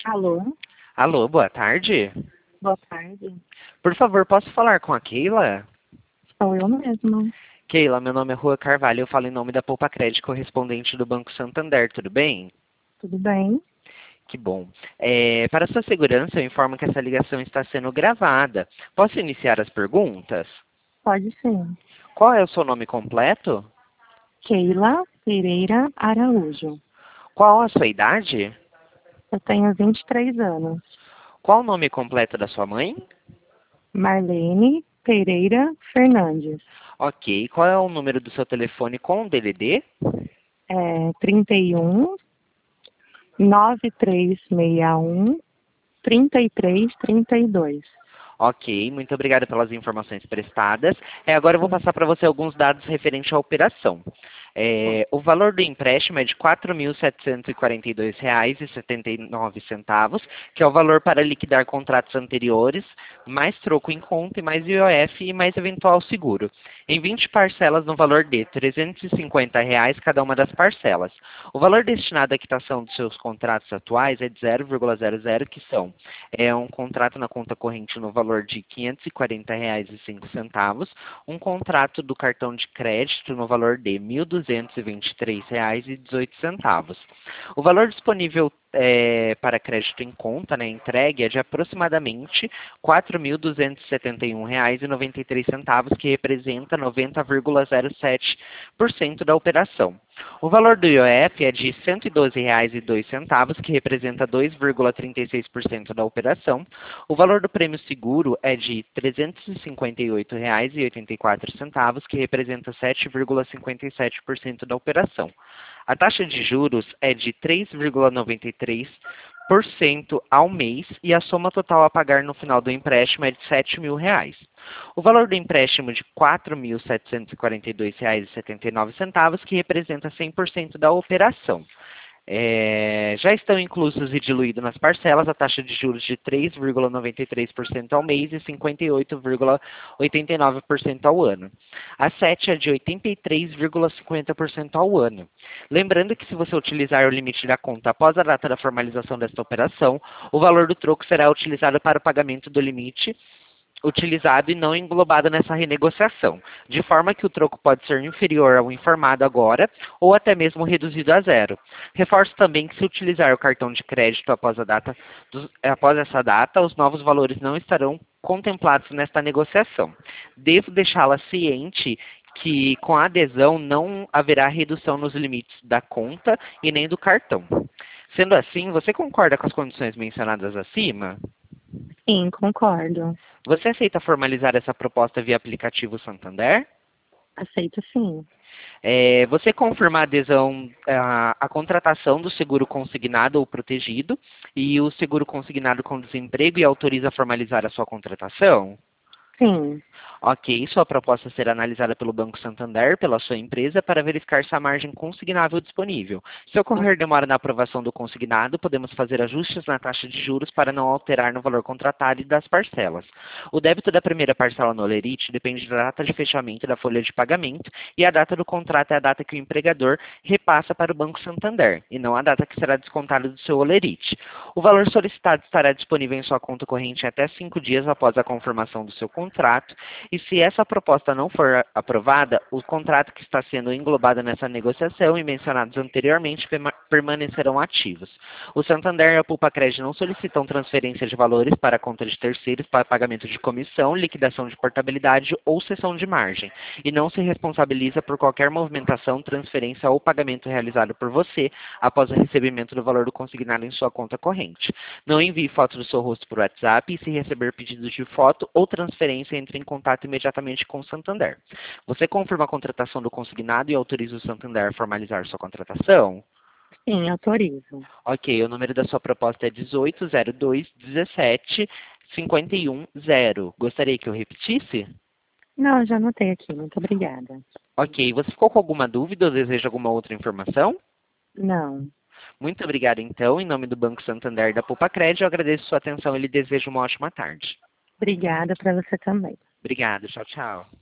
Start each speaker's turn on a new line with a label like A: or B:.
A: Alô,
B: Alô, boa tarde.
A: boa tarde.
B: Por favor, posso falar com a Keila?
A: Sou eu mesma.
B: Keila, meu nome é Rua Carvalho, eu falo em nome da Poupa Crédito, correspondente do Banco Santander, tudo bem?
A: Tudo bem?
B: Que bom. Para sua segurança, eu informo que essa ligação está sendo gravada. Posso iniciar as perguntas?
A: Pode sim.
B: Qual é o seu nome completo?
A: Keila Pereira Araújo.
B: Qual a sua idade?
A: Eu tenho 23 anos.
B: Qual o nome completo da sua mãe?
A: Marlene Pereira Fernandes.
B: Ok. Qual é o número do seu telefone com o DDD?
A: 31 9361 3332.
B: Ok, muito obrigado pelas informações prestadas. Agora eu vou passar para você alguns dados referentes à operação. O valor do empréstimo é de R$ 4.742,79, que é o valor para liquidar contratos anteriores, mais troco em conta, e mais IOF e mais eventual seguro, em 20 parcelas no valor de R$ 350 cada uma das parcelas. O valor destinado à quitação dos seus contratos atuais é de 0,00, que são um contrato na conta corrente no valor de R$ 540,05, um contrato do cartão de crédito no valor de R$ 1.223,18. O valor disponível para crédito em conta, né, entregue, é de aproximadamente R$ 4.271,93, que representa 90,07% da operação. O valor do IOF é de R$ 112,02, que representa 2,36% da operação. O valor do prêmio seguro é de R$ 358,84, que representa 7,57% da operação. A taxa de juros é de 3,93% ao mês e a soma total a pagar no final do empréstimo é de R$ 7.000. O valor do empréstimo é de R$ 4.742,79, que representa 100% da operação. Já estão inclusos e diluídos nas parcelas a taxa de juros de 3,93% ao mês e 58,89% ao ano. A SET é de 83,50% ao ano. Lembrando que se você utilizar o limite da conta após a data da formalização desta operação, o valor do troco será utilizado para o pagamento do limite utilizado e não englobado nessa renegociação, de forma que o troco pode ser inferior ao informado agora ou até mesmo reduzido a zero. Reforço também que se utilizar o cartão de crédito após essa data, os novos valores não estarão contemplados nesta negociação. Devo deixá-la ciente que com a adesão não haverá redução nos limites da conta e nem do cartão. Sendo assim, você concorda com as condições mencionadas acima?
A: Sim, concordo.
B: Você aceita formalizar essa proposta via aplicativo Santander?
A: Aceito sim.
B: Você confirma a adesão à contratação do seguro consignado ou protegido e o seguro consignado com desemprego e autoriza a formalizar a sua contratação?
A: Sim.
B: Ok, sua proposta será analisada pelo Banco Santander, pela sua empresa, para verificar se há margem consignável disponível. Se ocorrer demora na aprovação do consignado, podemos fazer ajustes na taxa de juros para não alterar no valor contratado e das parcelas. O débito da primeira parcela no Olerite depende da data de fechamento da folha de pagamento e a data do contrato é a data que o empregador repassa para o Banco Santander, e não a data que será descontado do seu Olerite. O valor solicitado estará disponível em sua conta corrente até 5 dias após a confirmação do seu contrato, e se essa proposta não for aprovada, o contrato que está sendo englobado nessa negociação e mencionados anteriormente permanecerão ativos. O Santander e a Poupa Crédito não solicitam transferência de valores para a conta de terceiros para pagamento de comissão, liquidação de portabilidade ou cessão de margem, e não se responsabiliza por qualquer movimentação, transferência ou pagamento realizado por você após o recebimento do valor do consignado em sua conta corrente. Não envie fotos do seu rosto por WhatsApp e, se receber pedidos de foto ou transferência, entre em contato imediatamente com o Santander. Você confirma a contratação do consignado e autoriza o Santander a formalizar sua contratação?
A: Sim, autorizo.
B: Ok, o número da sua proposta é 1802175110. Gostaria que eu repetisse?
A: Não, já anotei aqui. Muito obrigada.
B: Ok, você ficou com alguma dúvida ou deseja alguma outra informação?
A: Não.
B: Muito obrigado, então. Em nome do Banco Santander e da Poupa Crédito, eu agradeço sua atenção e lhe desejo uma ótima tarde.
A: Obrigada para você também.
B: Obrigado, tchau, tchau.